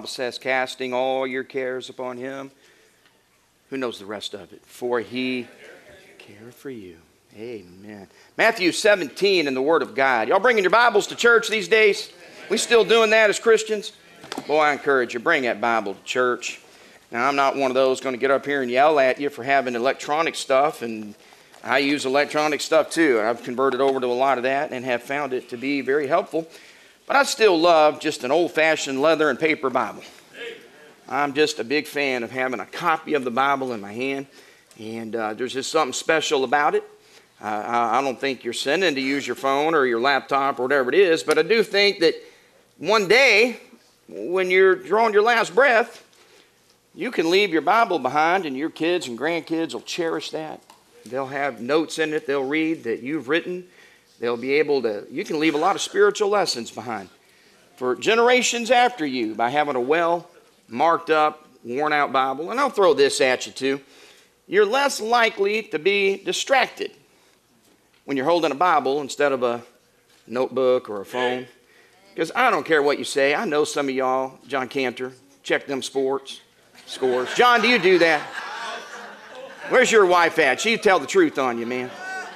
Bible says, casting all your cares upon him. Who knows the rest of it? For he cares for you. Amen. Matthew 17 in the Word of God. Y'all bringing your Bibles to church these days? We still doing that as Christians? Boy, I encourage you, bring that Bible to church. Now, I'm not one of those going to get up here and yell at you for having electronic stuff, and I use electronic stuff too. I've converted over to a lot of that and have found it to be very helpful. But I still love just an old-fashioned leather and paper Bible. I'm just a big fan of having a copy of the Bible in my hand, and there's just something special about it. I don't think you're sinning to use your phone or your laptop or whatever it is, but I do think that one day, when you're drawing your last breath, you can leave your Bible behind, and your kids and grandkids will cherish that. They'll have notes in it they'll read that you've written. They'll be able to, you can leave a lot of spiritual lessons behind for generations after you by having a well marked up, worn out Bible. And I'll throw this at you too. You're less likely to be distracted when you're holding a Bible instead of a notebook or a phone. Because I don't care what you say. I know some of y'all, John Cantor, check them scores. John, do you do that? Where's your wife at? She'll tell the truth on you, man.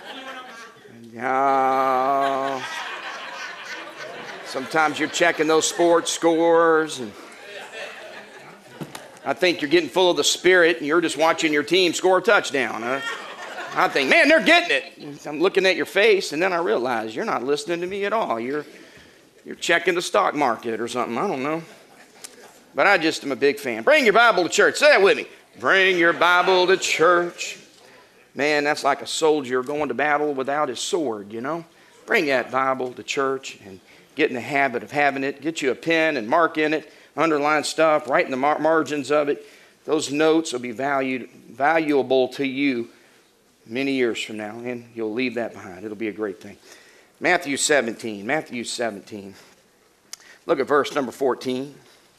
Sometimes you're checking those sports scores, and I think you're getting full of the Spirit, and you're just watching your team score a touchdown. I think, man, they're getting it. I'm looking at your face, and then I realize you're not listening to me at all. You're checking the stock market or something. I don't know. But I just am a big fan. Bring your Bible to church. Say that with me. Bring your Bible to church. Man, that's like a soldier going to battle without his sword, you know. Bring that Bible to church and get in the habit of having it. Get you a pen and mark in it. Underline stuff. Write in the margins of it. Those notes will be valuable to you many years from now, and you'll leave that behind. It'll be a great thing. Matthew 17. Look at verse number 14.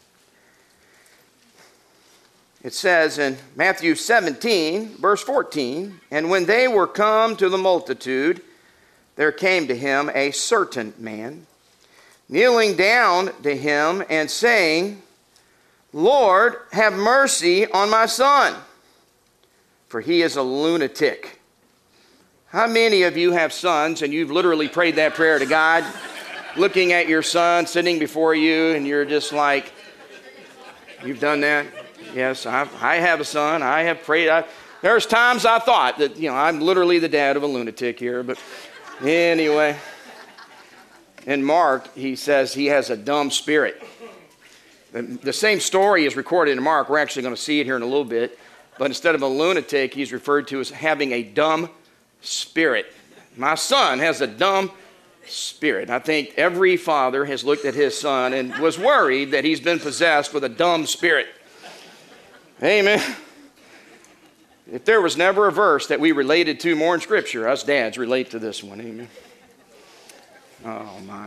It says in Matthew 17, verse 14, and when they were come to the multitude, there came to him a certain man, kneeling down to him and saying, Lord, have mercy on my son, for he is a lunatic. How many of you have sons and you've literally prayed that prayer to God, looking at your son sitting before you, and you're just like, you've done that? Yes, I have a son. I have prayed. There's times I thought that, I'm literally the dad of a lunatic here. But anyway, in Mark, he says he has a dumb spirit. The same story is recorded in Mark. We're actually going to see it here in a little bit. But instead of a lunatic, he's referred to as having a dumb spirit. My son has a dumb spirit. I think every father has looked at his son and was worried that he's been possessed with a dumb spirit. Amen. If there was never a verse that we related to more in Scripture, us dads relate to this one. Amen. Oh, my.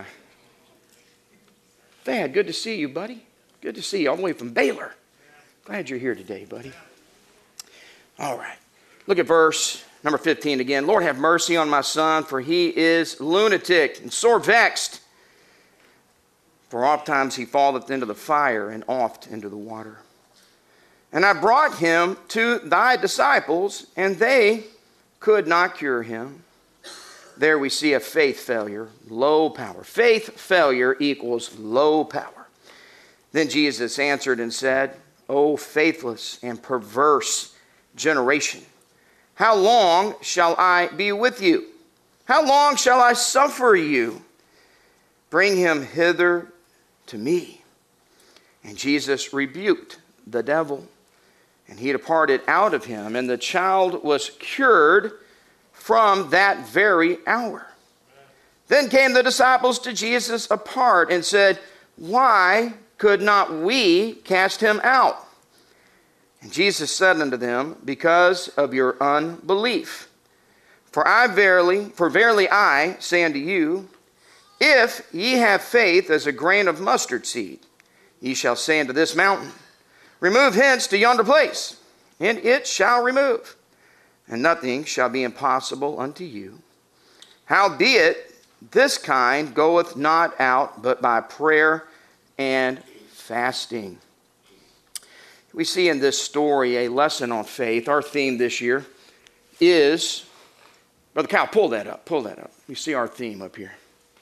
Dad, good to see you, buddy. Good to see you all the way from Baylor. Glad you're here today, buddy. All right. Look at verse number 15 again. Lord, have mercy on my son, for he is lunatic and sore vexed. For oft times he falleth into the fire and oft into the water. And I brought him to thy disciples, and they could not cure him. There we see a faith failure, low power. Faith failure equals low power. Then Jesus answered and said, O faithless and perverse generation, how long shall I be with you? How long shall I suffer you? Bring him hither to me. And Jesus rebuked the devil, and he departed out of him, and the child was cured from that very hour. Then came the disciples to Jesus apart and said, Why could not we cast him out? And Jesus said unto them, Because of your unbelief. For verily I say unto you, if ye have faith as a grain of mustard seed, ye shall say unto this mountain, Remove hence to yonder place, and it shall remove, and nothing shall be impossible unto you. Howbeit, this kind goeth not out but by prayer and fasting. We see in this story a lesson on faith. Our theme this year is, Brother Kyle, pull that up. You see our theme up here.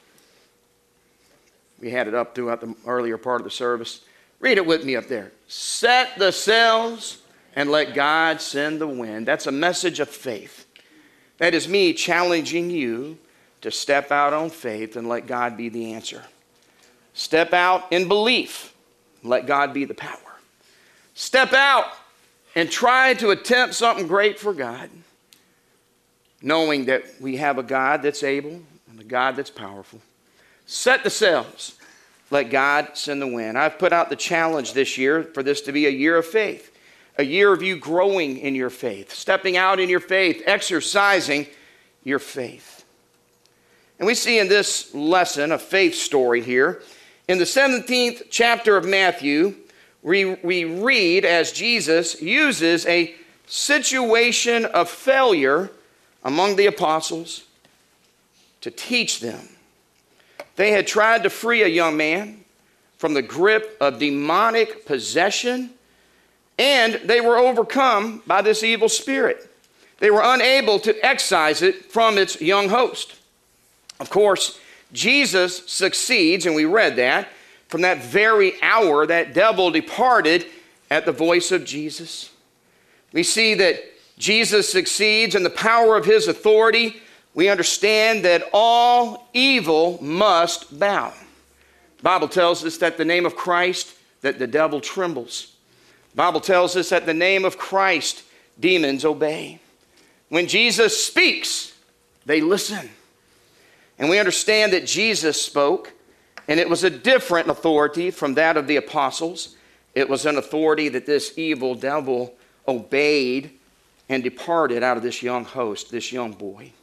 We had it up throughout the earlier part of the service. Read it with me up there. Set the sails and let God send the wind. That's a message of faith. That is me challenging you to step out on faith and let God be the answer. Step out in belief. Let God be the power. Step out and try to attempt something great for God, knowing that we have a God that's able and a God that's powerful. Set the sails. Let God send the wind. I've put out the challenge this year for this to be a year of faith, a year of you growing in your faith, stepping out in your faith, exercising your faith. And we see in this lesson a faith story here. In the 17th chapter of Matthew, we read as Jesus uses a situation of failure among the apostles to teach them. They had tried to free a young man from the grip of demonic possession, and they were overcome by this evil spirit. They were unable to excise it from its young host. Of course, Jesus succeeds, and we read that. From that very hour, that devil departed at the voice of Jesus. We see that Jesus succeeds in the power of his authority. We understand that all evil must bow. The Bible tells us that the name of Christ, that the devil trembles. The Bible tells us that the name of Christ, demons obey. When Jesus speaks, they listen. And we understand that Jesus spoke, and it was a different authority from that of the apostles. It was an authority that this evil devil obeyed and departed out of this young host, this young boy.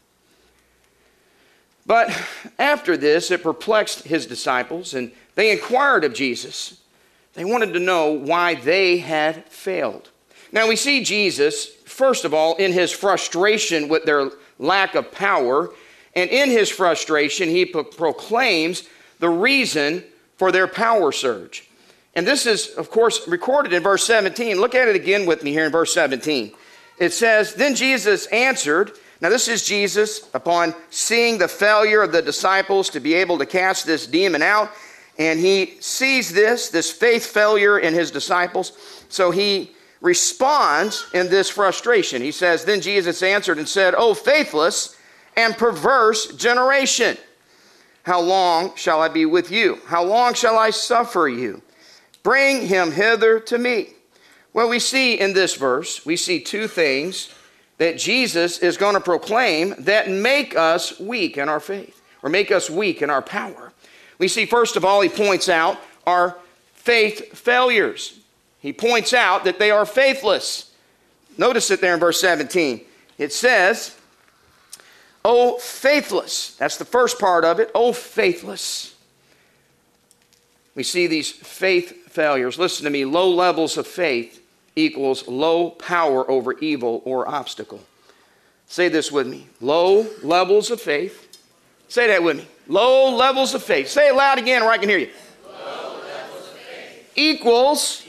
But after this, it perplexed his disciples, and they inquired of Jesus. They wanted to know why they had failed. Now we see Jesus, first of all, in his frustration with their lack of power, and in his frustration, he proclaims the reason for their power surge. And this is, of course, recorded in verse 17. Look at it again with me here in verse 17. It says, "Then Jesus answered." Now this is Jesus upon seeing the failure of the disciples to be able to cast this demon out. And he sees this faith failure in his disciples. So he responds in this frustration. He says, "Then Jesus answered and said, O faithless and perverse generation, how long shall I be with you? How long shall I suffer you? Bring him hither to me." Well, we see in this verse, we see two things that Jesus is going to proclaim that make us weak in our faith, or make us weak in our power. We see, first of all, he points out our faith failures. He points out that they are faithless. Notice it there in verse 17. It says, "O faithless." That's the first part of it. "O faithless." We see these faith failures. Listen to me. Low levels of faith equals low power over evil or obstacle. Say this with me. Low levels of faith. Say that with me. Low levels of faith. Say it loud again where I can hear you. Low levels of faith equals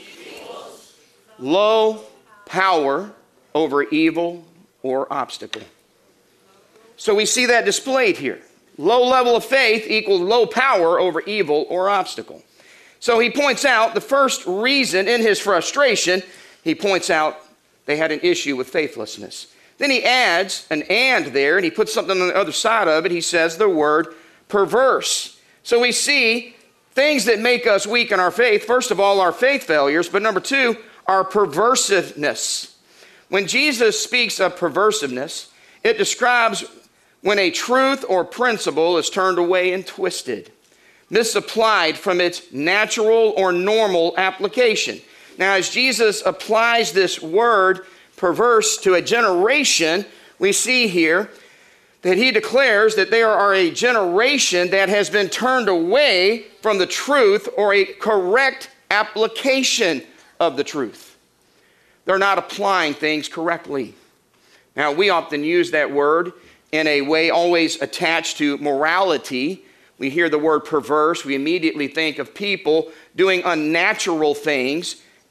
low power over evil or obstacle. So we see that displayed here. Low level of faith equals low power over evil or obstacle. So he points out the first reason in his frustration, he points out they had an issue with faithlessness. Then he adds an "and" there, and he puts something on the other side of it. He says the word perverse. So we see things that make us weak in our faith. First of all, our faith failures, but number two, our perversiveness. When Jesus speaks of perversiveness, it describes when a truth or principle is turned away and twisted, misapplied from its natural or normal application. Now, as Jesus applies this word perverse to a generation, we see here that he declares that they are a generation that has been turned away from the truth or a correct application of the truth. They're not applying things correctly. Now, we often use that word in a way always attached to morality. We hear the word perverse, we immediately think of people doing unnatural things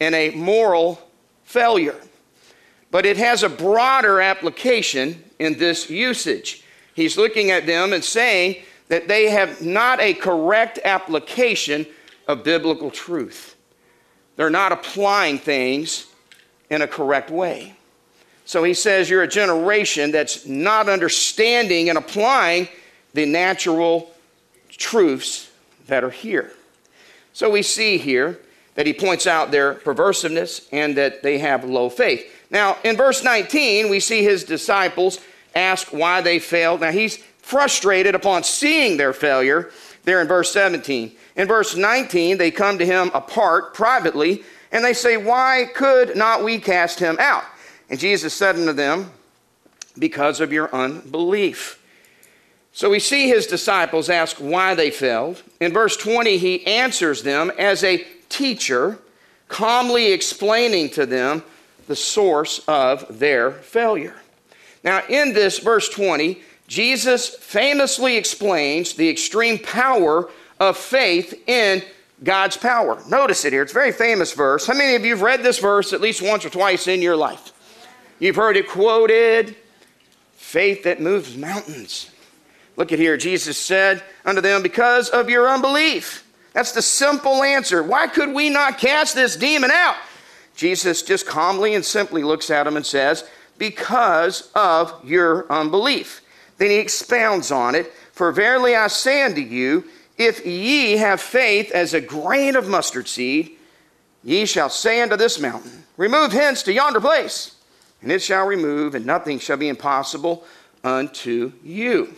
and a moral failure. But it has a broader application in this usage. He's looking at them and saying that they have not a correct application of biblical truth. They're not applying things in a correct way. So he says you're a generation that's not understanding and applying the natural truths that are here. So we see here that he points out their perversiveness and that they have low faith. Now, in verse 19, we see his disciples ask why they failed. Now, he's frustrated upon seeing their failure there in verse 17. In verse 19, they come to him apart privately, and they say, why could not we cast him out? And Jesus said unto them, because of your unbelief. So we see his disciples ask why they failed. In verse 20, he answers them as a teacher, calmly explaining to them the source of their failure. Now, in this verse 20, Jesus famously explains the extreme power of faith in God's power. Notice it here. It's a very famous verse. How many of you have read this verse at least once or twice in your life? You've heard it quoted, faith that moves mountains. Look at here. Jesus said unto them, because of your unbelief. That's the simple answer. Why could we not cast this demon out? Jesus just calmly and simply looks at them and says, because of your unbelief. Then he expounds on it. For verily I say unto you, if ye have faith as a grain of mustard seed, ye shall say unto this mountain, remove hence to yonder place, and it shall remove, and nothing shall be impossible unto you.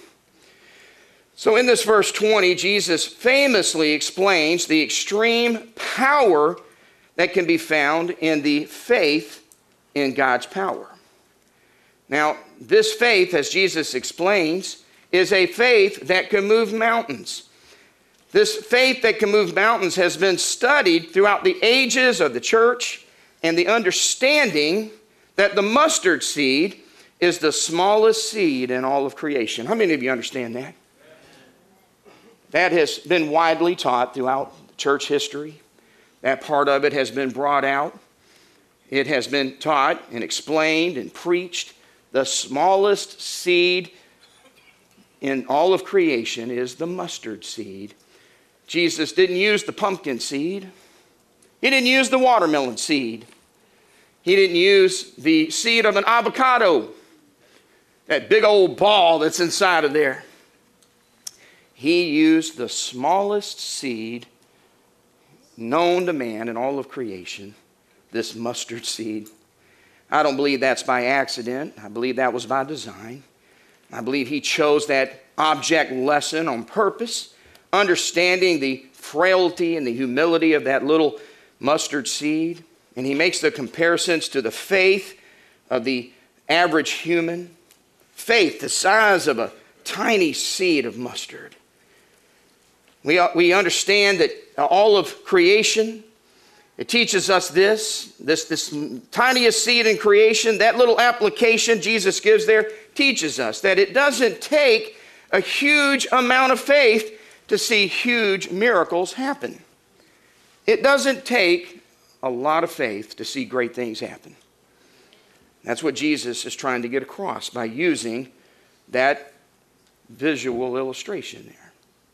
So in this verse 20, Jesus famously explains the extreme power that can be found in the faith in God's power. Now, this faith, as Jesus explains, is a faith that can move mountains. This faith that can move mountains has been studied throughout the ages of the church, and the understanding that the mustard seed is the smallest seed in all of creation. How many of you understand that? That has been widely taught throughout church history. That part of it has been brought out. It has been taught and explained and preached. The smallest seed in all of creation is the mustard seed. Jesus didn't use the pumpkin seed. He didn't use the watermelon seed. He didn't use the seed of an avocado, that big old ball that's inside of there. He used the smallest seed known to man in all of creation, this mustard seed. I don't believe that's by accident. I believe that was by design. I believe he chose that object lesson on purpose, understanding the frailty and the humility of that little mustard seed. And he makes the comparisons to the faith of the average human. Faith the size of a tiny seed of mustard. We understand that all of creation, it teaches us this tiniest seed in creation, that little application Jesus gives there, teaches us that it doesn't take a huge amount of faith to see huge miracles happen. It doesn't take a lot of faith to see great things happen. That's what Jesus is trying to get across by using that visual illustration there.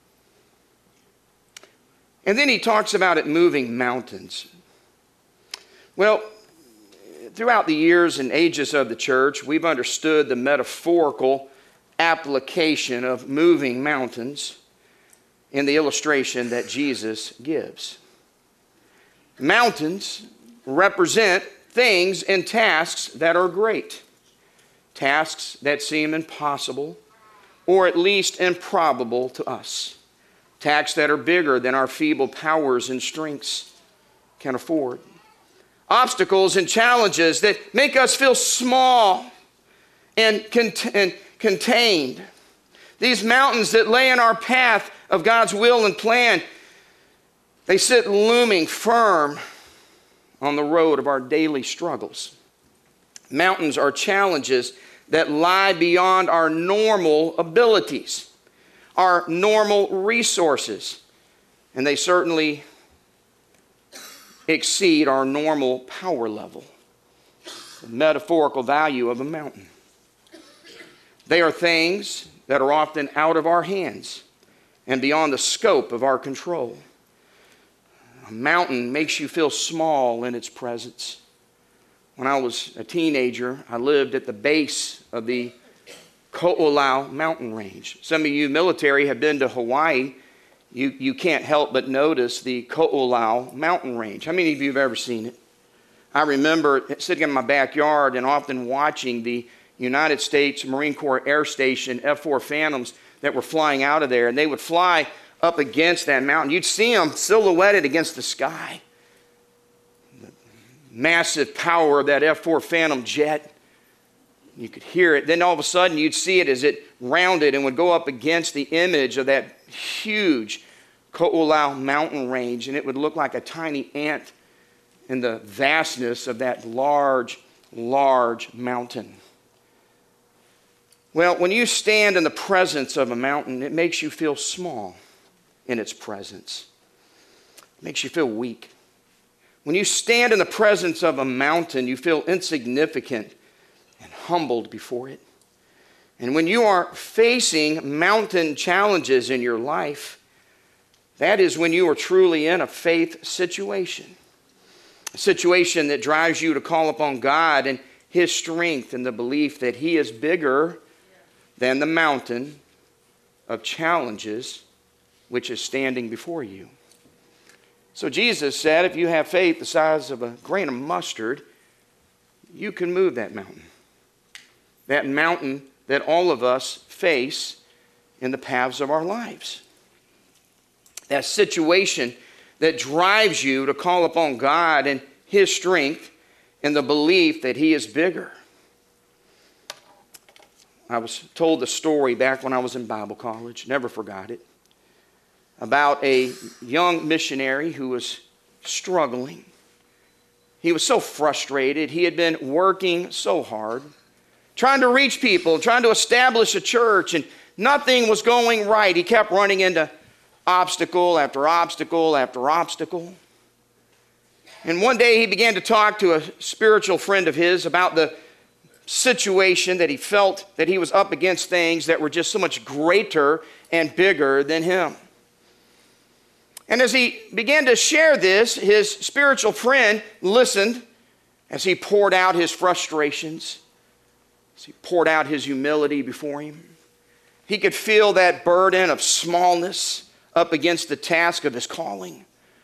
And then he talks about it moving mountains. Well, throughout the years and ages of the church, we've understood the metaphorical application of moving mountains in the illustration that Jesus gives. Mountains represent things and tasks that are great, tasks that seem impossible or at least improbable to us. Tasks that are bigger than our feeble powers and strengths can afford. Obstacles and challenges that make us feel small and contained. These mountains that lay in our path of God's will and plan, they sit looming firm on the road of our daily struggles. Mountains are challenges that lie beyond our normal abilities, our normal resources. And they certainly exceed our normal power level. The metaphorical value of a mountain. They are things that are often out of our hands and beyond the scope of our control. A mountain makes you feel small in its presence. When I was a teenager, I lived at the base of the Ko'olau mountain range. Some of you military have been to Hawaii. You can't help but notice the Ko'olau mountain range. How many of you have ever seen it? I remember sitting in my backyard and often watching the United States Marine Corps Air Station F-4 Phantoms that were flying out of there, and they would fly up against that mountain. You'd see them silhouetted against the sky. The massive power of that F-4 Phantom jet. You could hear it. Then all of a sudden you'd see it as it rounded and would go up against the image of that huge Ko'olau mountain range, and it would look like a tiny ant in the vastness of that large, large mountain. Well, when you stand in the presence of a mountain, it makes you feel small in its presence. It makes you feel weak. When you stand in the presence of a mountain, you feel insignificant and humbled before it. And when you are facing mountain challenges in your life, that is when you are truly in a faith situation. A situation that drives you to call upon God and His strength and the belief that He is bigger than the mountain of challenges which is standing before you. So Jesus said, if you have faith the size of a grain of mustard, you can move that mountain. That mountain that all of us face in the paths of our lives. That situation that drives you to call upon God and His strength and the belief that He is bigger. I was told the story back when I was in Bible college, never forgot it, about a young missionary who was struggling. He was so frustrated. He had been working so hard, trying to reach people, trying to establish a church, and nothing was going right. He kept running into obstacle after obstacle after obstacle. And one day he began to talk to a spiritual friend of his about the situation that he felt that he was up against things that were just so much greater and bigger than him. And as he began to share this, his spiritual friend listened as he poured out his frustrations, as he poured out his humility before him. He could feel that burden of smallness up against the task of his calling.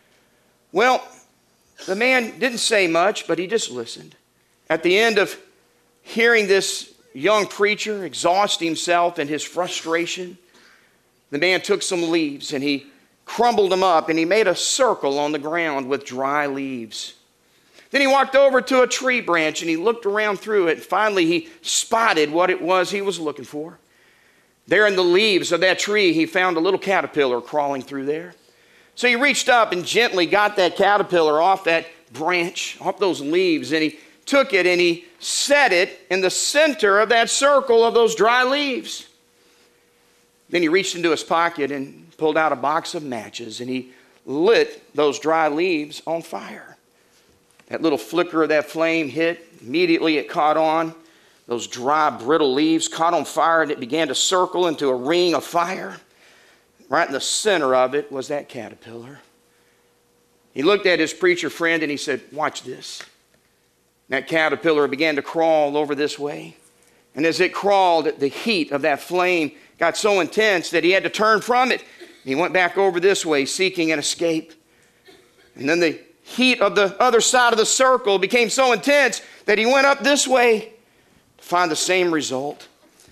Well, the man didn't say much, but he just listened. At the end of hearing this young preacher exhaust himself in his frustration, the man took some leaves and he crumbled them up and he made a circle on the ground with dry leaves. Then he walked over to a tree branch and he looked around through it. Finally, he spotted what it was he was looking for. There in the leaves of that tree, he found a little caterpillar crawling through there. So he reached up and gently got that caterpillar off that branch, off those leaves, and he took it and he set it in the center of that circle of those dry leaves. Then he reached into his pocket and pulled out a box of matches and he lit those dry leaves on fire. That little flicker of that flame hit. Immediately it caught on. Those dry, brittle leaves caught on fire and it began to circle into a ring of fire. Right in the center of it was that caterpillar. He looked at his preacher friend and he said, "Watch this." That caterpillar began to crawl over this way. And as it crawled, the heat of that flame got so intense that he had to turn from it. He went back over this way, seeking an escape. And then the heat of the other side of the circle became so intense that he went up this way to find the same result.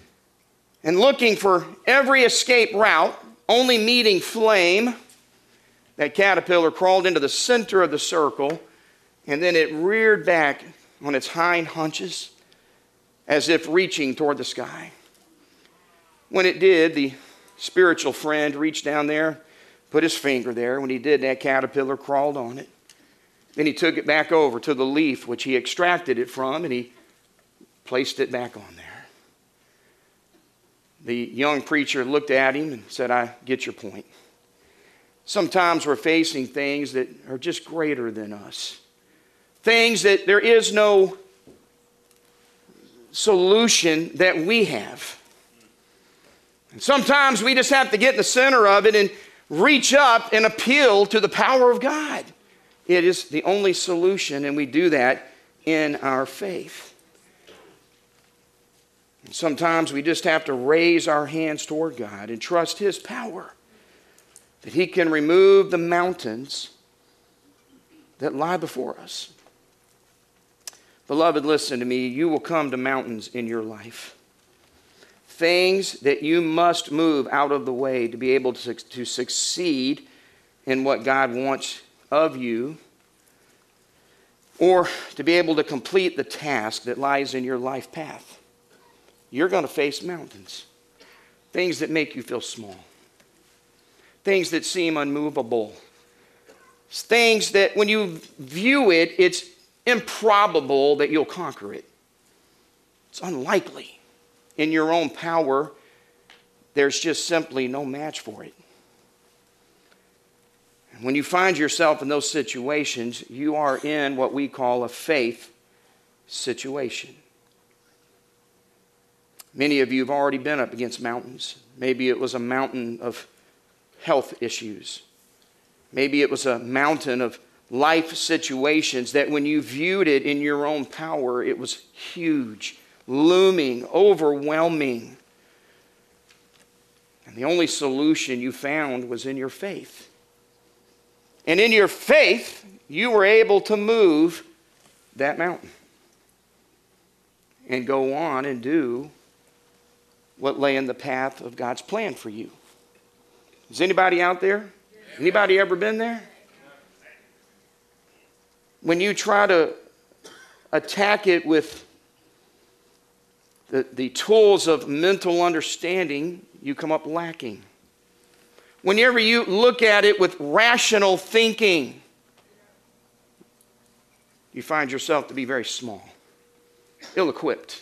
And looking for every escape route, only meeting flame, that caterpillar crawled into the center of the circle, and then it reared back on its hind hunches as if reaching toward the sky. When it did, the spiritual friend reached down there, put his finger there. When he did, that caterpillar crawled on it. Then he took it back over to the leaf which he extracted it from, and he placed it back on there. The young preacher looked at him and said, "I get your point." Sometimes we're facing things that are just greater than us. Things that there is no solution that we have. And sometimes we just have to get in the center of it and reach up and appeal to the power of God. It is the only solution, and we do that in our faith. And sometimes we just have to raise our hands toward God and trust His power, that He can remove the mountains that lie before us. Beloved, listen to me. You will come to mountains in your life. Things that you must move out of the way to be able to succeed in what God wants of you, or to be able to complete the task that lies in your life path. You're going to face mountains. Things that make you feel small. Things that seem unmovable. Things that when you view it, it's improbable that you'll conquer it. It's unlikely. In your own power, there's just simply no match for it. And when you find yourself in those situations, you are in what we call a faith situation. Many of you have already been up against mountains. Maybe it was a mountain of health issues. Maybe it was a mountain of life situations that when you viewed it in your own power, it was huge, looming, overwhelming. And the only solution you found was in your faith. And in your faith, you were able to move that mountain and go on and do what lay in the path of God's plan for you. Is anybody out there? Anybody ever been there? When you try to attack it with the tools of mental understanding, you come up lacking. Whenever you look at it with rational thinking, you find yourself to be very small, ill-equipped.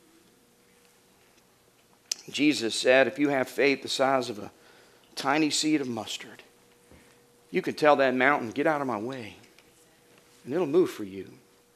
Jesus said, if you have faith the size of a tiny seed of mustard, you can tell that mountain, get out of my way, and it'll move for you.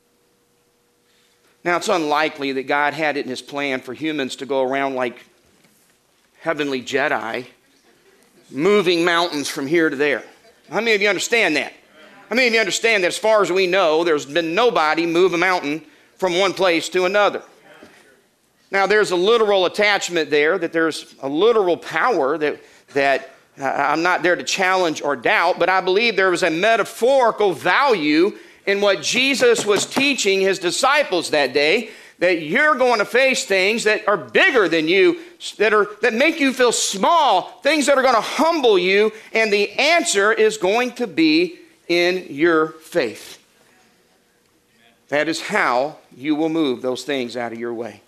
Now, it's unlikely that God had it in His plan for humans to go around like heavenly Jedi, moving mountains from here to there. How many of you understand that? How many of you understand that as far as we know, there's been nobody move a mountain from one place to another? Now, there's a literal attachment there, that there's a literal power that I'm not there to challenge or doubt, but I believe there was a metaphorical value in what Jesus was teaching His disciples that day, that you're going to face things that are bigger than you, that make you feel small, things that are going to humble you, and the answer is going to be in your faith. That is how you will move those things out of your way.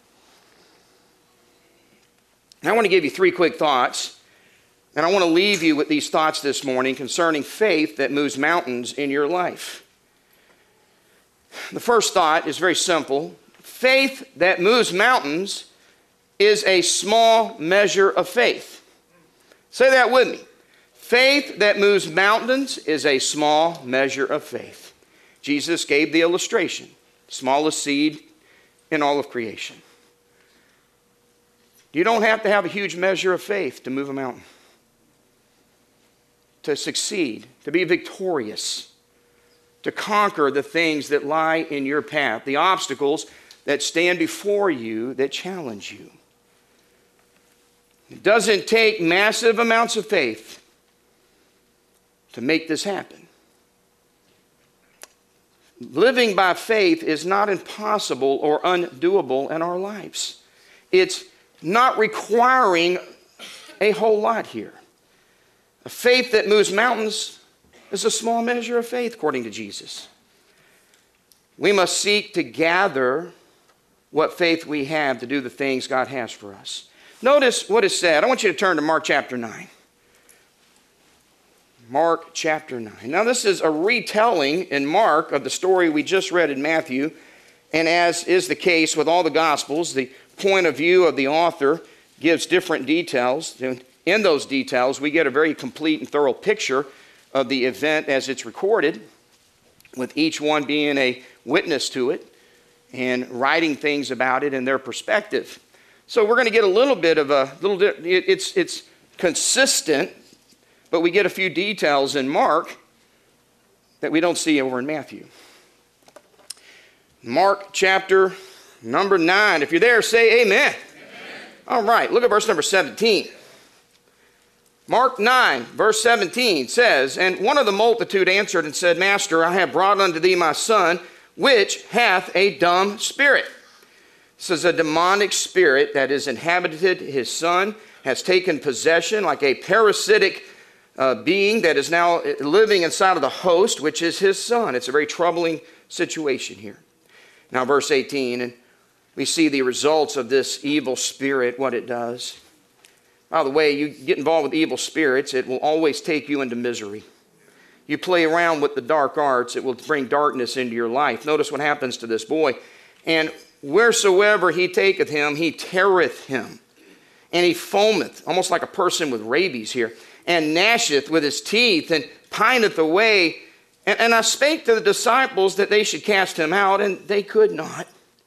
Now, I want to give you 3 quick thoughts, and I want to leave you with these thoughts this morning concerning faith that moves mountains in your life. The first thought is very simple. Faith that moves mountains is a small measure of faith. Say that with me. Faith that moves mountains is a small measure of faith. Jesus gave the illustration, smallest seed in all of creation. You don't have to have a huge measure of faith to move a mountain, to succeed, to be victorious, to conquer the things that lie in your path, the obstacles that stand before you that challenge you. It doesn't take massive amounts of faith to make this happen. Living by faith is not impossible or undoable in our lives. It's not requiring a whole lot here. A faith that moves mountains is a small measure of faith, according to Jesus. We must seek to gather what faith we have to do the things God has for us. Notice what is said. I want you to turn to Mark chapter 9. Mark chapter 9. Now, this is a retelling in Mark of the story we just read in Matthew. And as is the case with all the Gospels, the point of view of the author gives different details. In those details, we get a very complete and thorough picture of the event as it's recorded, with each one being a witness to it and writing things about it in their perspective. So we're going to get a little bit of it's consistent, but we get a few details in Mark that we don't see over in Matthew. Mark chapter number 9. If you're there, say amen. Amen. All right, look at verse number 17. Mark 9, verse 17 says, "And one of the multitude answered and said, Master, I have brought unto thee my son, which hath a dumb spirit." This is a demonic spirit that has inhabited his son, has taken possession like a parasitic being that is now living inside of the host, which is his son. It's a very troubling situation here. Now verse 18, and we see the results of this evil spirit, what it does. By the way, you get involved with evil spirits, it will always take you into misery. You play around with the dark arts, it will bring darkness into your life. Notice what happens to this boy. "And wheresoever he taketh him, he teareth him. And he foameth," almost like a person with rabies here, "and gnasheth with his teeth, and pineth away. And I spake to the disciples that they should cast him out, and they could not.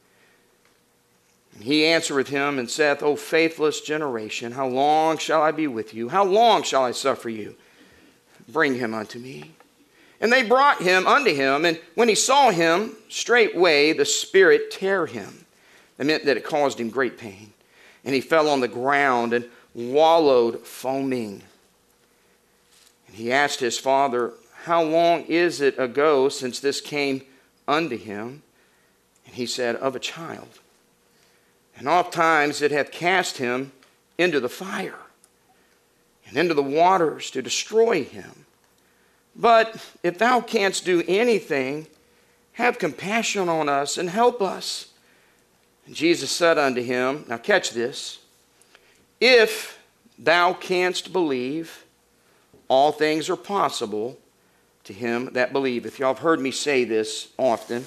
He answereth him and saith, O faithless generation, how long shall I be with you? How long shall I suffer you? Bring him unto me. And they brought him unto him, and when he saw him, straightway the spirit tear him. It meant that it caused him great pain. And he fell on the ground and wallowed foaming. And he asked his father, How long is it ago since this came unto him? And he said, Of a child. And oft times it hath cast him into the fire and into the waters to destroy him. But if thou canst do anything, have compassion on us and help us. And Jesus said unto him, now catch this, if thou canst believe, all things are possible to him that believeth. Y'all have heard me say this often.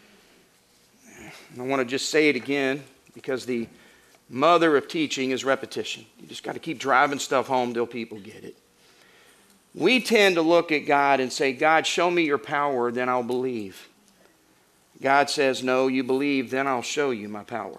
I want to just say it again because the mother of teaching is repetition. You just got to keep driving stuff home till people get it. We tend to look at God and say, God, show me your power, then I'll believe. God says, no, you believe, then I'll show you my power.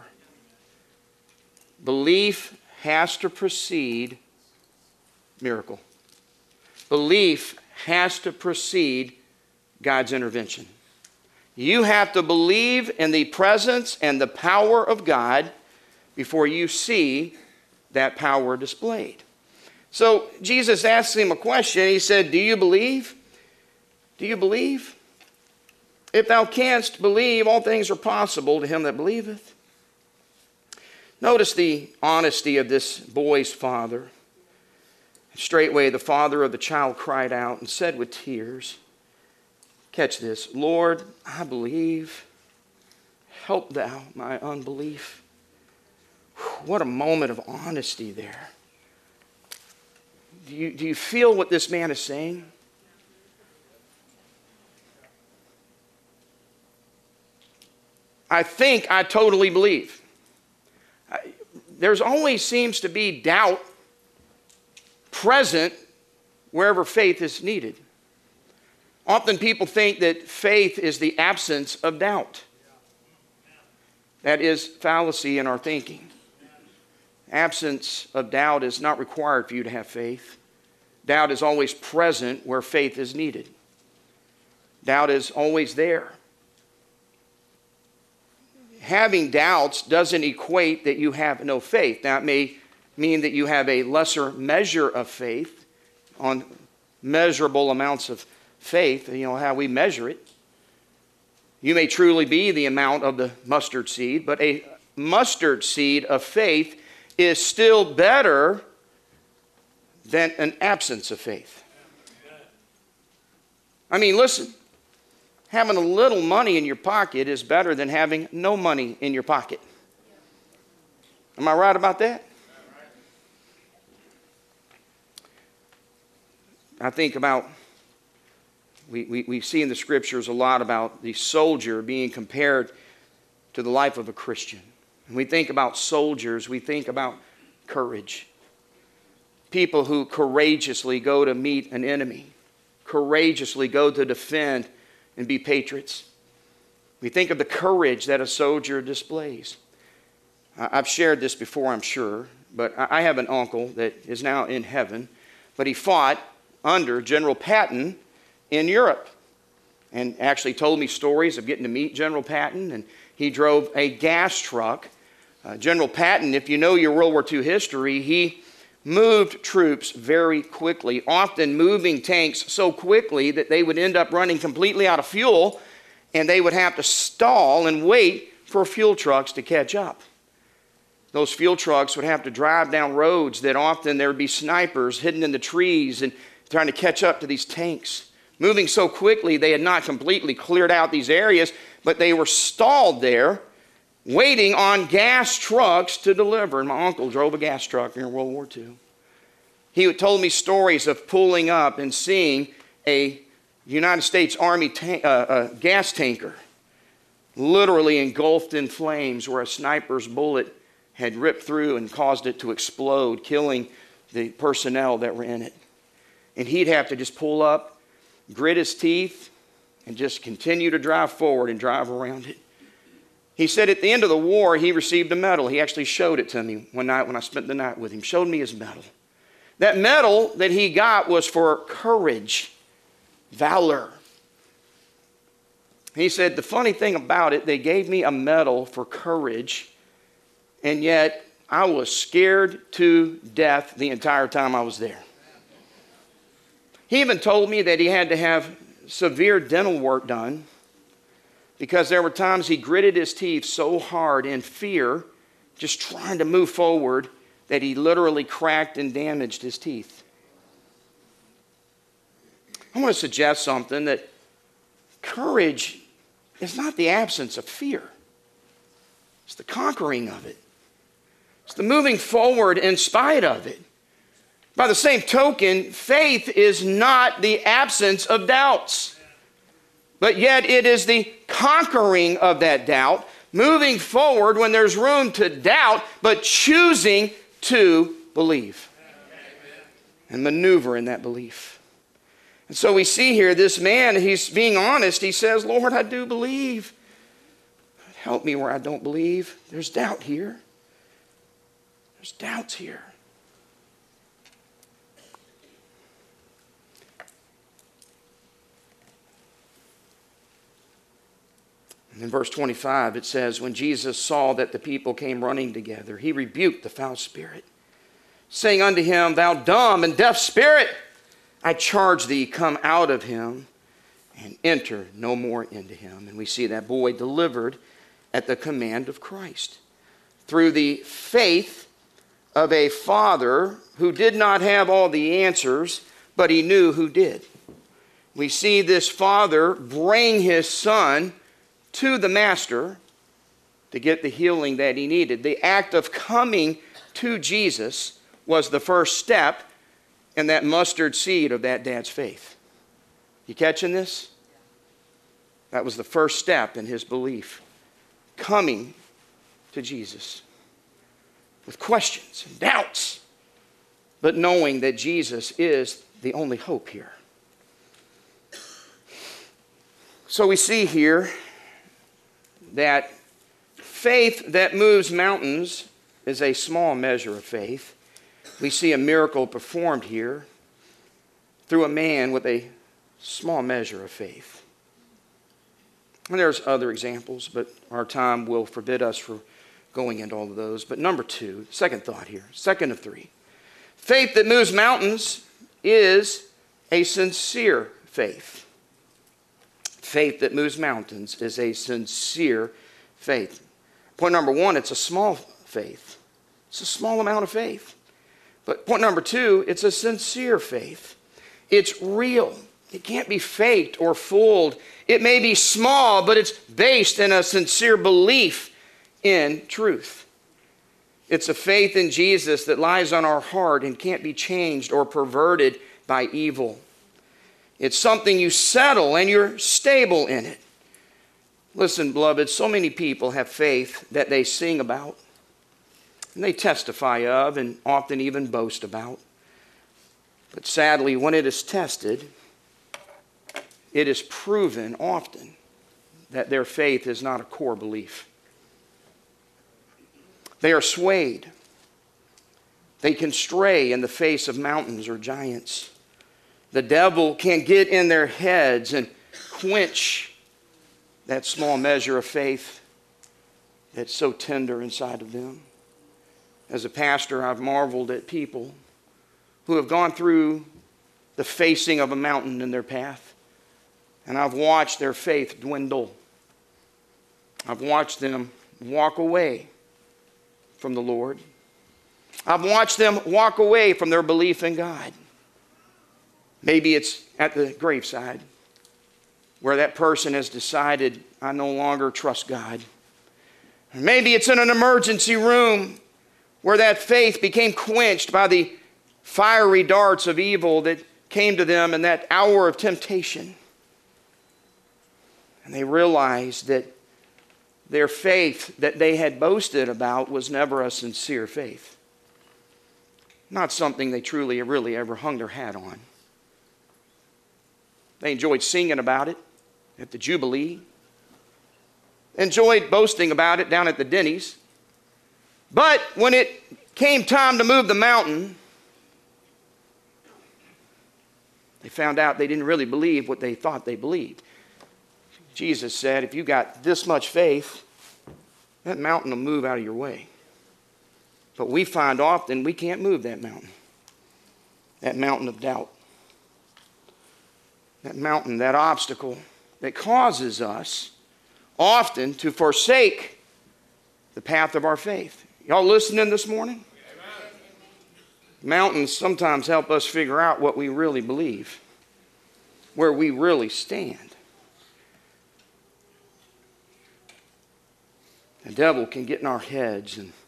Belief has to precede miracle. Belief has to precede God's intervention. You have to believe in the presence and the power of God before you see that power displayed. So Jesus asked him a question. He said, do you believe? Do you believe? If thou canst believe, all things are possible to him that believeth. Notice the honesty of this boy's father. Straightway the father of the child cried out and said with tears, catch this, Lord, I believe. Help thou my unbelief. What a moment of honesty there. Do you feel what this man is saying? I think I totally believe. There's always seems to be doubt present wherever faith is needed. Often people think that faith is the absence of doubt. That is fallacy in our thinking. Absence of doubt is not required for you to have faith. Doubt is always present where faith is needed. Doubt is always there. Having doubts doesn't equate that you have no faith. Now, it may mean that you have a lesser measure of faith on measurable amounts of faith, you know, how we measure it. You may truly be the amount of the mustard seed, but a mustard seed of faith is still better than an absence of faith. I mean, listen, having a little money in your pocket is better than having no money in your pocket. Am I right about that? I think about, we see in the scriptures a lot about the soldier being compared to the life of a Christian. When we think about soldiers, we think about courage. People who courageously go to meet an enemy. courageously go to defend and be patriots. We think of the courage that a soldier displays. I've shared this before, I'm sure, but I have an uncle that is now in heaven, but he fought under General Patton in Europe and actually told me stories of getting to meet General Patton, and he drove a gas truck. General Patton, if you know your World War II history, he moved troops very quickly, often moving tanks so quickly that they would end up running completely out of fuel, and they would have to stall and wait for fuel trucks to catch up. Those fuel trucks would have to drive down roads that often there would be snipers hidden in the trees and trying to catch up to these tanks. Moving so quickly, they had not completely cleared out these areas, but they were stalled there, waiting on gas trucks to deliver. And my uncle drove a gas truck during World War II. He told me stories of pulling up and seeing a United States Army gas tanker literally engulfed in flames where a sniper's bullet had ripped through and caused it to explode, killing the personnel that were in it. And he'd have to just pull up, grit his teeth, and just continue to drive forward and drive around it. He said at the end of the war, he received a medal. He actually showed it to me one night when I spent the night with him. Showed me his medal. That medal that he got was for courage, valor. He said, the funny thing about it, they gave me a medal for courage, and yet I was scared to death the entire time I was there. He even told me that he had to have severe dental work done because there were times he gritted his teeth so hard in fear, just trying to move forward, that he literally cracked and damaged his teeth. I want to suggest something, that courage is not the absence of fear. It's the conquering of it. It's the moving forward in spite of it. By the same token, faith is not the absence of doubts, but yet it is the conquering of that doubt, moving forward when there's room to doubt, but choosing to believe and maneuver in that belief. And so we see here this man, he's being honest. He says, Lord, I do believe. Help me where I don't believe. There's doubt here. There's doubts here. And in verse 25 it says, when Jesus saw that the people came running together, he rebuked the foul spirit, saying unto him, thou dumb and deaf spirit, I charge thee, come out of him and enter no more into him. And we see that boy delivered at the command of Christ through the faith of a father who did not have all the answers, but he knew who did. We see this father bring his son to the master to get the healing that he needed. The act of coming to Jesus was the first step in that mustard seed of that dad's faith. You catching this? That was the first step in his belief. Coming to Jesus with questions and doubts, but knowing that Jesus is the only hope here. So we see here that faith that moves mountains is a small measure of faith. We see a miracle performed here through a man with a small measure of faith. And there's other examples, but our time will forbid us from going into all of those. But number two, second thought here, second of three. Faith that moves mountains is a sincere faith. Faith that moves mountains is a sincere faith. Point number one, it's a small faith. It's a small amount of faith. But point number two, it's a sincere faith. It's real. It can't be faked or fooled. It may be small, but it's based in a sincere belief in truth. It's a faith in Jesus that lies on our heart and can't be changed or perverted by evil. It's something you settle and you're stable in it. Listen, beloved, so many people have faith that they sing about and they testify of and often even boast about. But sadly, when it is tested, it is proven often that their faith is not a core belief. They are swayed. They can stray in the face of mountains or giants. The devil can get in their heads and quench that small measure of faith that's so tender inside of them. As a pastor, I've marveled at people who have gone through the facing of a mountain in their path, and I've watched their faith dwindle. I've watched them walk away from the Lord. I've watched them walk away from their belief in God. Maybe it's at the graveside where that person has decided, I no longer trust God. Maybe it's in an emergency room where that faith became quenched by the fiery darts of evil that came to them in that hour of temptation. And they realized that their faith that they had boasted about was never a sincere faith. Not something they truly, really ever hung their hat on. They enjoyed singing about it at the Jubilee. Enjoyed boasting about it down at the Denny's. But when it came time to move the mountain, they found out they didn't really believe what they thought they believed. Jesus said, if you got this much faith, that mountain will move out of your way. But we find often we can't move that mountain of doubt. That mountain, that obstacle that causes us often to forsake the path of our faith. Y'all listening this morning? Amen. Mountains sometimes help us figure out what we really believe, where we really stand. The devil can get in our heads and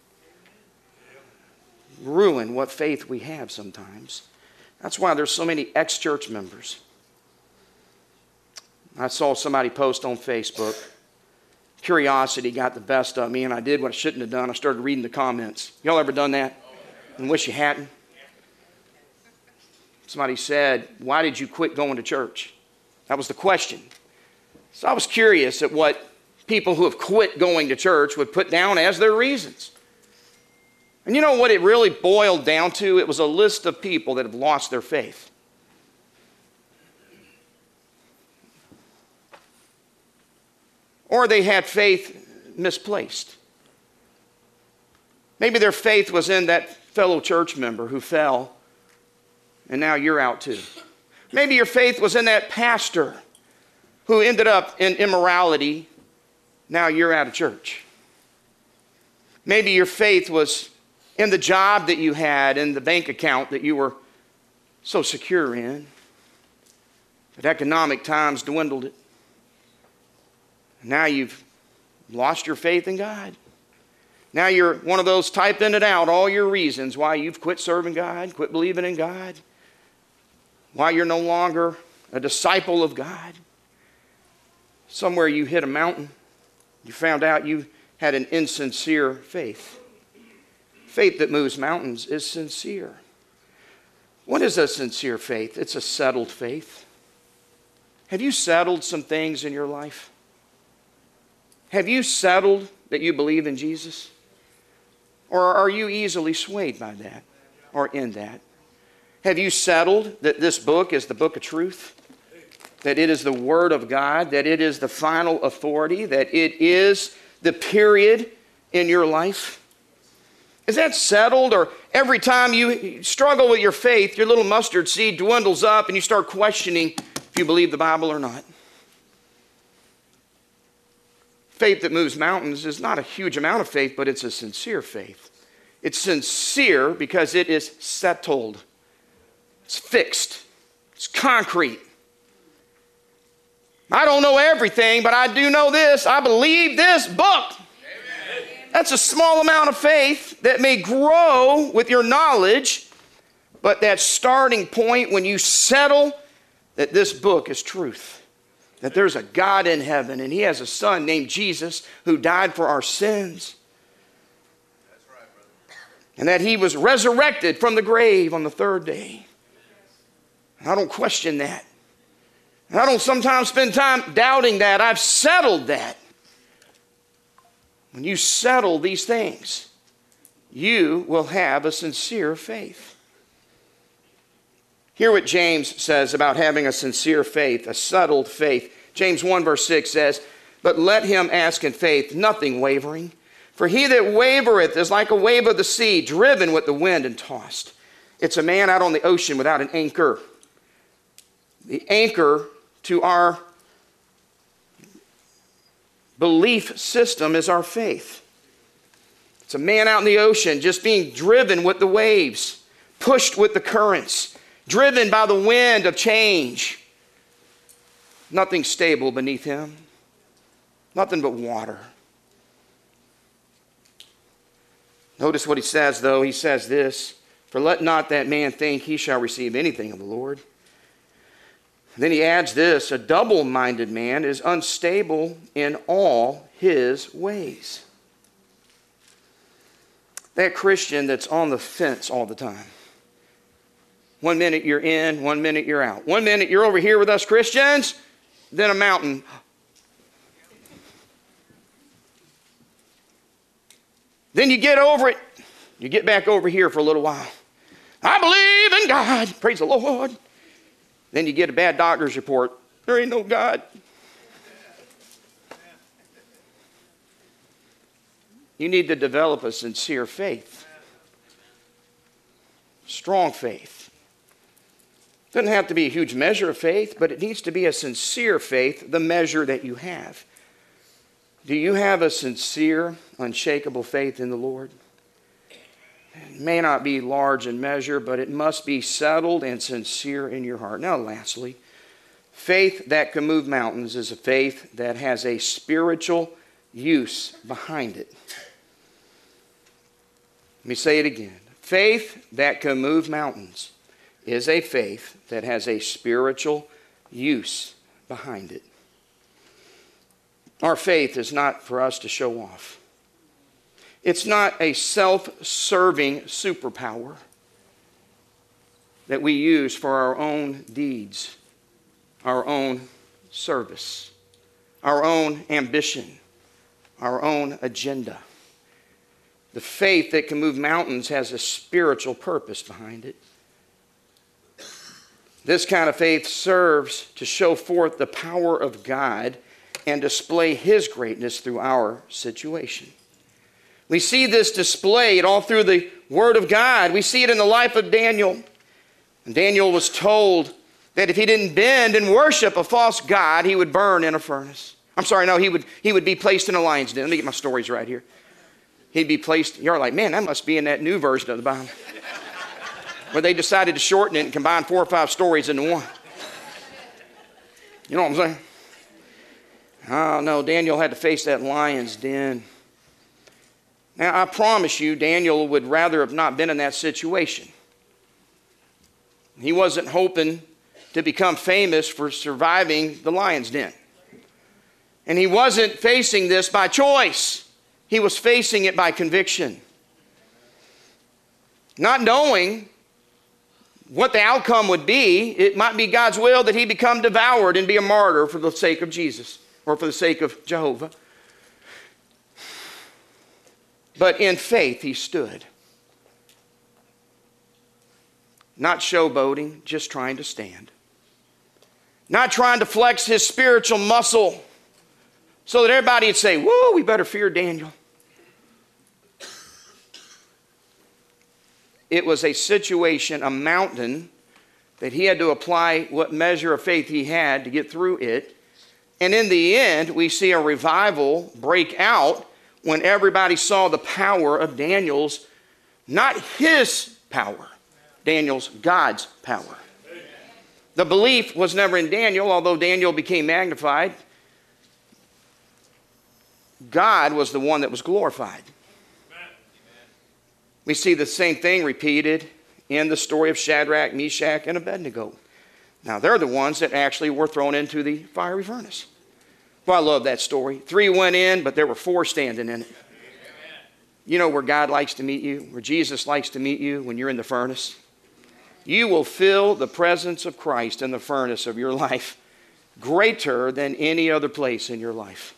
ruin what faith we have sometimes. That's why there's so many ex-church members. I saw somebody post on Facebook. Curiosity got the best of me, and I did what I shouldn't have done. I started reading the comments. Y'all ever done that and wish you hadn't? Somebody said, why did you quit going to church? That was the question. So I was curious at what people who have quit going to church would put down as their reasons. And you know what it really boiled down to? It was a list of people that have lost their faith. Or they had faith misplaced. Maybe their faith was in that fellow church member who fell, and now you're out too. Maybe your faith was in that pastor who ended up in immorality. Now you're out of church. Maybe your faith was in the job that you had, in the bank account that you were so secure in. But economic times dwindled it. Now you've lost your faith in God. Now you're one of those typing it out, all your reasons why you've quit serving God, quit believing in God, why you're no longer a disciple of God. Somewhere you hit a mountain. You found out you had an insincere faith. Faith that moves mountains is sincere. What is a sincere faith? It's a settled faith. Have you settled some things in your life? Have you settled that you believe in Jesus? Or are you easily swayed by that or in that? Have you settled that this book is the book of truth? That it is the Word of God? That it is the final authority? That it is the period in your life? Is that settled? Or every time you struggle with your faith, your little mustard seed dwindles up and you start questioning if you believe the Bible or not? Faith that moves mountains is not a huge amount of faith, but it's a sincere faith. It's sincere because it is settled. It's fixed. It's concrete. I don't know everything, but I do know this. I believe this book. Amen. That's a small amount of faith that may grow with your knowledge, but that starting point when you settle that this book is truth. That there's a God in heaven and He has a Son named Jesus who died for our sins. That's right, brother. And that He was resurrected from the grave on the third day. And I don't question that. I don't sometimes spend time doubting that. I've settled that. When you settle these things, you will have a sincere faith. Hear what James says about having a sincere faith, a settled faith. James 1 verse 6 says, "But let him ask in faith, nothing wavering. For he that wavereth is like a wave of the sea, driven with the wind and tossed." It's a man out on the ocean without an anchor. The anchor to our belief system is our faith. It's a man out in the ocean just being driven with the waves, pushed with the currents, driven by the wind of change. Nothing stable beneath him. Nothing but water. Notice what he says, though. He says this, "For let not that man think he shall receive anything of the Lord." Then he adds this, "A double-minded man is unstable in all his ways." That Christian that's on the fence all the time. 1 minute you're in, 1 minute you're out. 1 minute you're over here with us Christians, then a mountain. Then you get over it. You get back over here for a little while. I believe in God. Praise the Lord. Then you get a bad doctor's report. There ain't no God. You need to develop a sincere faith. Strong faith. Doesn't have to be a huge measure of faith, but it needs to be a sincere faith, the measure that you have. Do you have a sincere, unshakable faith in the Lord? It may not be large in measure, but it must be settled and sincere in your heart. Now, lastly, faith that can move mountains is a faith that has a spiritual use behind it. Let me say it again. Faith that can move mountains is a faith that has a spiritual use behind it. Our faith is not for us to show off. It's not a self-serving superpower that we use for our own deeds, our own service, our own ambition, our own agenda. The faith that can move mountains has a spiritual purpose behind it. This kind of faith serves to show forth the power of God and display His greatness through our situation. We see this displayed all through the Word of God. We see it in the life of Daniel. And Daniel was told that if he didn't bend and worship a false god, he would burn in a furnace. He would be placed in a lion's den. Let me get my stories right here. He'd be placed, you're like, man, that must be in that new version of the Bible, where they decided to shorten it and combine 4 or 5 stories into one. You know what I'm saying? Oh, no, Daniel had to face that lion's den. Now, I promise you, Daniel would rather have not been in that situation. He wasn't hoping to become famous for surviving the lion's den. And he wasn't facing this by choice. He was facing it by conviction. Not knowing what the outcome would be, it might be God's will that he become devoured and be a martyr for the sake of Jesus or for the sake of Jehovah. But in faith he stood. Not showboating, just trying to stand. Not trying to flex his spiritual muscle so that everybody would say, whoa, we better fear Daniel. It was a situation, a mountain, that he had to apply what measure of faith he had to get through it. And in the end, we see a revival break out when everybody saw the power of Daniel's, not his power, Daniel's, God's power. The belief was never in Daniel, although Daniel became magnified. God was the one that was glorified. We see the same thing repeated in the story of Shadrach, Meshach, and Abednego. Now, they're the ones that actually were thrown into the fiery furnace. Well, I love that story. 3 went in, but there were 4 standing in it. You know where God likes to meet you, where Jesus likes to meet you when you're in the furnace? You will feel the presence of Christ in the furnace of your life greater than any other place in your life.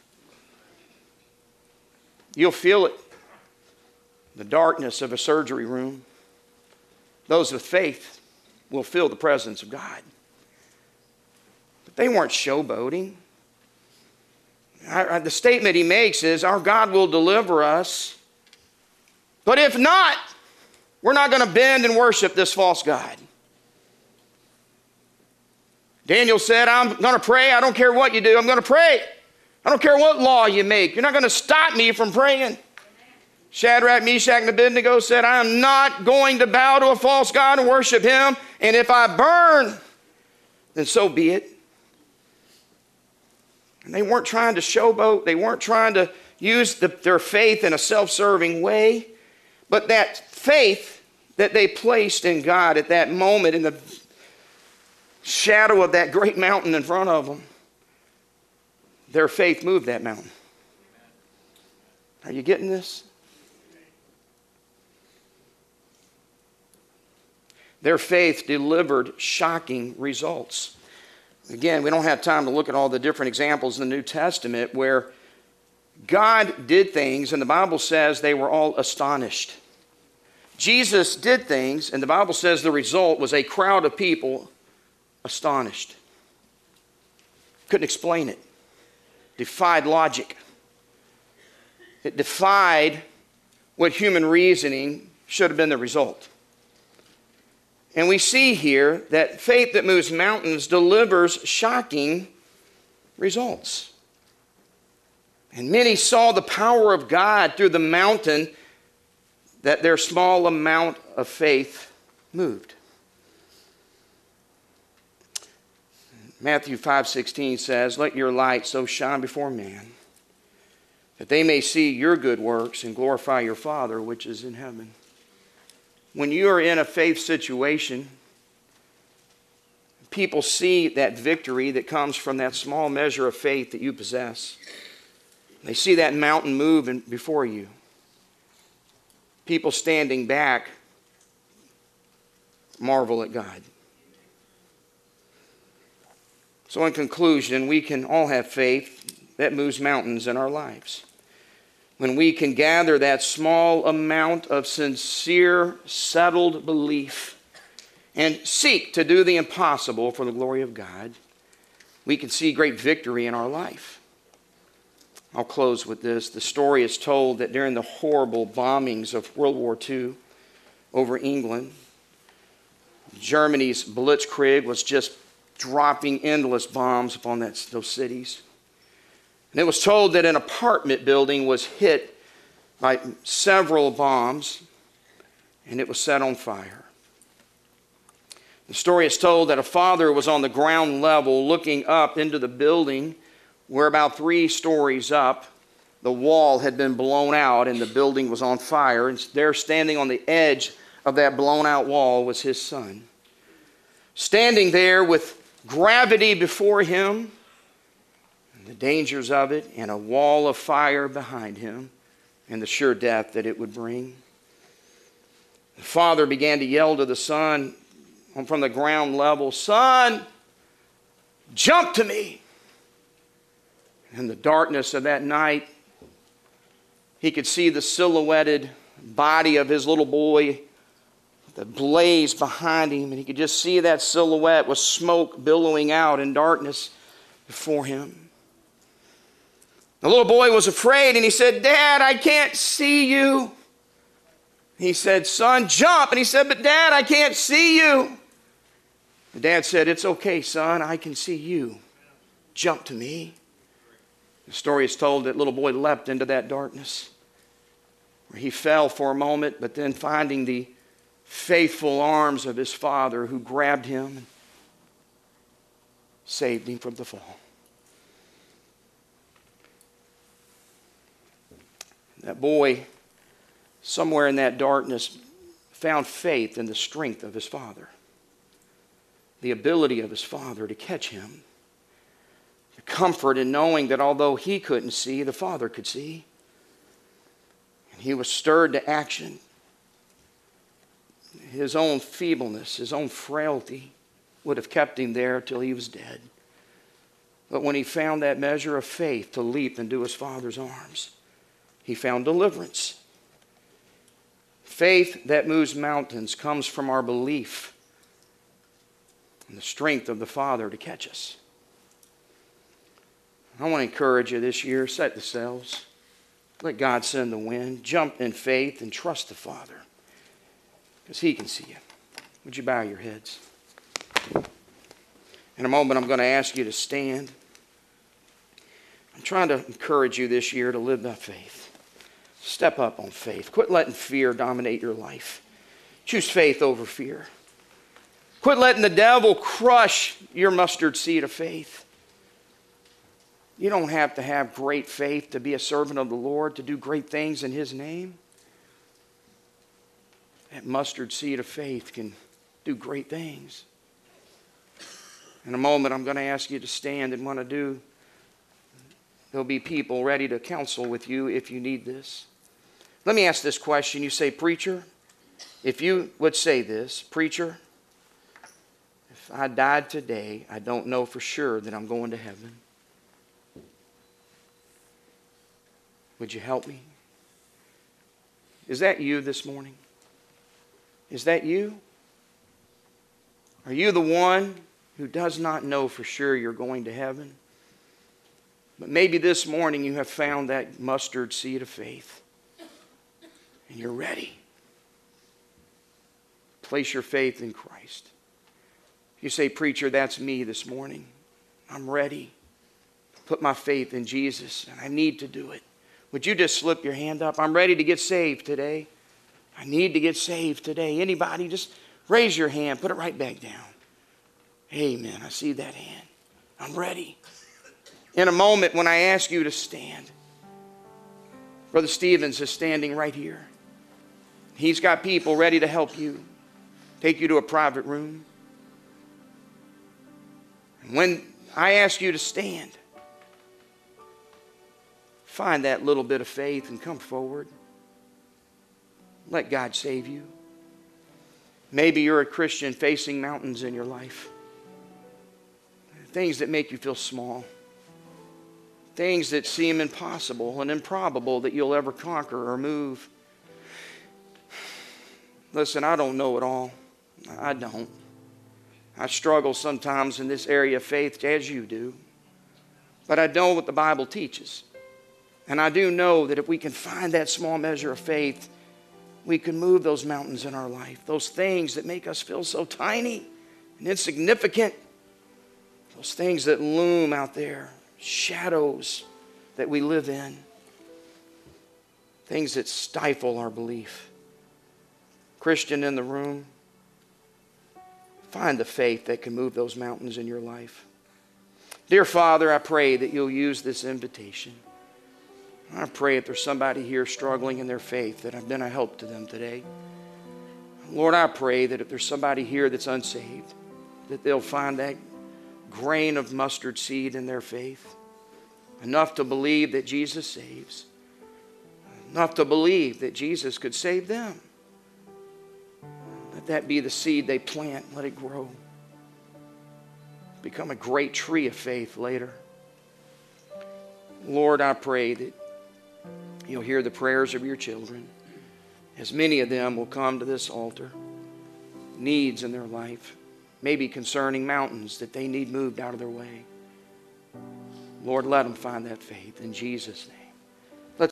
You'll feel it. The darkness of a surgery room. Those with faith will feel the presence of God. But they weren't showboating. The statement he makes is, our God will deliver us. But if not, we're not going to bend and worship this false god. Daniel said, I'm going to pray. I don't care what you do. I'm going to pray. I don't care what law you make. You're not going to stop me from praying. Shadrach, Meshach, and Abednego said, I am not going to bow to a false god and worship him. And if I burn, then so be it. And they weren't trying to showboat. They weren't trying to use their faith in a self-serving way. But that faith that they placed in God at that moment in the shadow of that great mountain in front of them, their faith moved that mountain. Are you getting this? Their faith delivered shocking results. Again, we don't have time to look at all the different examples in the New Testament where God did things and the Bible says they were all astonished. Jesus did things and the Bible says the result was a crowd of people astonished. Couldn't explain it. Defied logic. It defied what human reasoning should have been the result. And we see here that faith that moves mountains delivers shocking results. And many saw the power of God through the mountain that their small amount of faith moved. Matthew 5:16 says, let your light so shine before man that they may see your good works and glorify your Father which is in heaven. When you are in a faith situation, people see that victory that comes from that small measure of faith that you possess. They see that mountain move before you. People standing back marvel at God. So in conclusion, we can all have faith that moves mountains in our lives. When we can gather that small amount of sincere, settled belief and seek to do the impossible for the glory of God, we can see great victory in our life. I'll close with this. The story is told that during the horrible bombings of World War II over England, Germany's Blitzkrieg was just dropping endless bombs upon those cities. And it was told that an apartment building was hit by several bombs and it was set on fire. The story is told that a father was on the ground level looking up into the building where about 3 stories up the wall had been blown out and the building was on fire. And there standing on the edge of that blown out wall was his son. Standing there with gravity before him, the dangers of it, and a wall of fire behind him, and the sure death that it would bring. The father began to yell to the son from the ground level, son, jump to me. In the darkness of that night, he could see the silhouetted body of his little boy, the blaze behind him, and he could just see that silhouette with smoke billowing out in darkness before him. The little boy was afraid and he said, Dad, I can't see you. He said, son, jump. And he said, but Dad, I can't see you. The dad said, it's okay, son, I can see you. Jump to me. The story is told that little boy leapt into that darkness, where he fell for a moment, but then finding the faithful arms of his father who grabbed him and saved him from the fall. That boy, somewhere in that darkness, found faith in the strength of his father, the ability of his father to catch him, the comfort in knowing that although he couldn't see, the father could see. And he was stirred to action. His own feebleness, his own frailty would have kept him there till he was dead. But when he found that measure of faith to leap into his Father's arms, he found deliverance. Faith that moves mountains comes from our belief in the strength of the Father to catch us. I want to encourage you this year, set the sails. Let God send the wind. Jump in faith and trust the Father, because he can see you. Would you bow your heads? In a moment, I'm going to ask you to stand. I'm trying to encourage you this year to live by faith. Step up on faith. Quit letting fear dominate your life. Choose faith over fear. Quit letting the devil crush your mustard seed of faith. You don't have to have great faith to be a servant of the Lord, to do great things in his name. That mustard seed of faith can do great things. In a moment, I'm going to ask you to stand and want to do. There'll be people ready to counsel with you if you need this. Let me ask this question. You say, preacher, if you would say this, preacher, if I died today, I don't know for sure that I'm going to heaven. Would you help me? Is that you this morning? Is that you? Are you the one who does not know for sure you're going to heaven? But maybe this morning you have found that mustard seed of faith and you're ready. Place your faith in Christ. You say, preacher, that's me this morning. I'm ready. Put my faith in Jesus and I need to do it. Would you just slip your hand up? I'm ready to get saved today. I need to get saved today. Anybody, just raise your hand. Put it right back down. Amen. I see that hand. I'm ready. In a moment when I ask you to stand, Brother Stevens is standing right here. He's got people ready to help you, take you to a private room. And when I ask you to stand, find that little bit of faith and come forward. Let God save you. Maybe you're a Christian facing mountains in your life. Things that make you feel small. Things that seem impossible and improbable that you'll ever conquer or move. Listen, I don't know it all. I don't. I struggle sometimes in this area of faith as you do. But I know what the Bible teaches. And I do know that if we can find that small measure of faith, we can move those mountains in our life. Those things that make us feel so tiny and insignificant. Those things that loom out there. Shadows that we live in. Things that stifle our belief. Christian in the room, find the faith that can move those mountains in your life. Dear Father, I pray that you'll use this invitation. I pray if there's somebody here struggling in their faith that I've been a help to them today. Lord, I pray that if there's somebody here that's unsaved, that they'll find that grain of mustard seed in their faith. Enough to believe that Jesus saves. Enough to believe that Jesus could save them. Let that be the seed they plant. Let it grow. Become a great tree of faith later. Lord, I pray that you'll hear the prayers of your children. As many of them will come to this altar. Needs in their life. Maybe concerning mountains that they need moved out of their way. Lord, let them find that faith in Jesus' name.